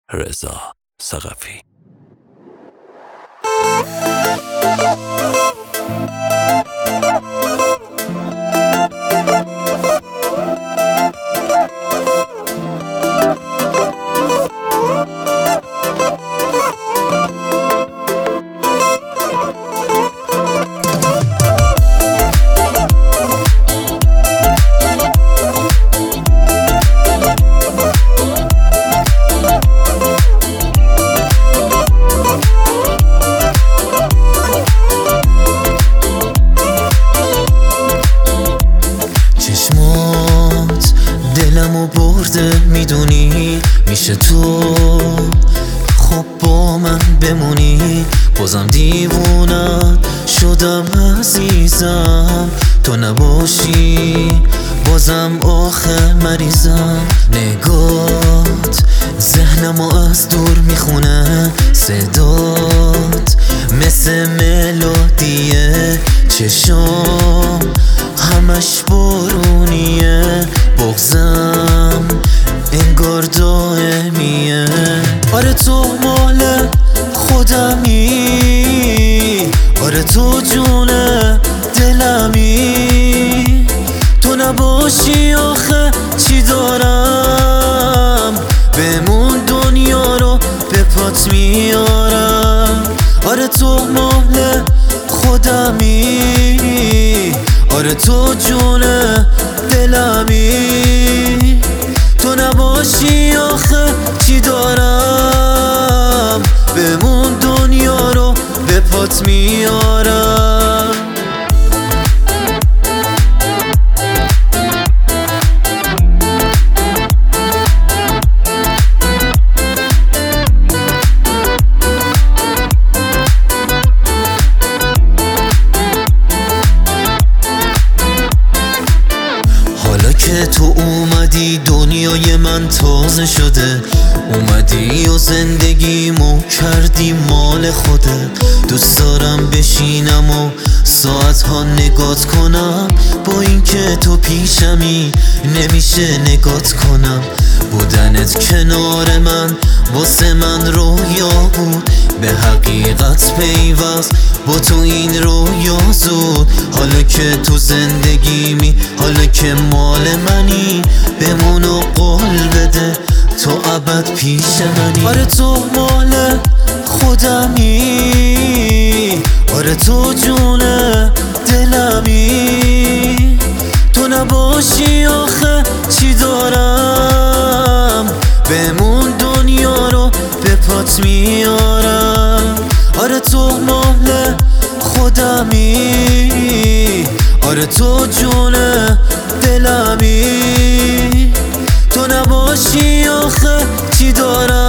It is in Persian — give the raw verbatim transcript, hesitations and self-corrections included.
رضا ثقفی. چشمات دلمو برده میدونی، میشه تو خب با من بمونی. بازم دیوونت شدم عزیزم، تو نباشی بازم آخه مریضم. نگات ذهنمو از دور میخونه، صدات مثل ملودیه، چشام همش بارونیه، بغزم انگار دائمیه. آره تو مال خودمی، آره تو جون دلمی، تو نباشی آخه چی دارم، بمون دنیا رو به پات میارم. آره تو مال خودمی، آره تو جون دلمی، تو نباشی آخه چی دارم، بمون دنیا رو به پات میارم. که تو اومدی دنیای من تازه شده، اومدی و زندگیمو کردی مال خودت. دوست دارم بشینم و ساعتها نگات کنم، با اینکه تو پیشمی نمیشه نگات کنم. بودنت کنار من واسه من رویا بود، به حقیقت پیوست با تو این رویا زود. حالا که تو زندگیمی، حالا که مال منی، بمون و قول بده تو ابد پیش منی. آره تو مال خودمی، آره تو جون دلمی، تو نباشی آخه چی دارم، بمون دنیا رو به پات میارم. آره تو مال خودمی، آره تو جون دلمی، تو نباشی آخه چی دارم.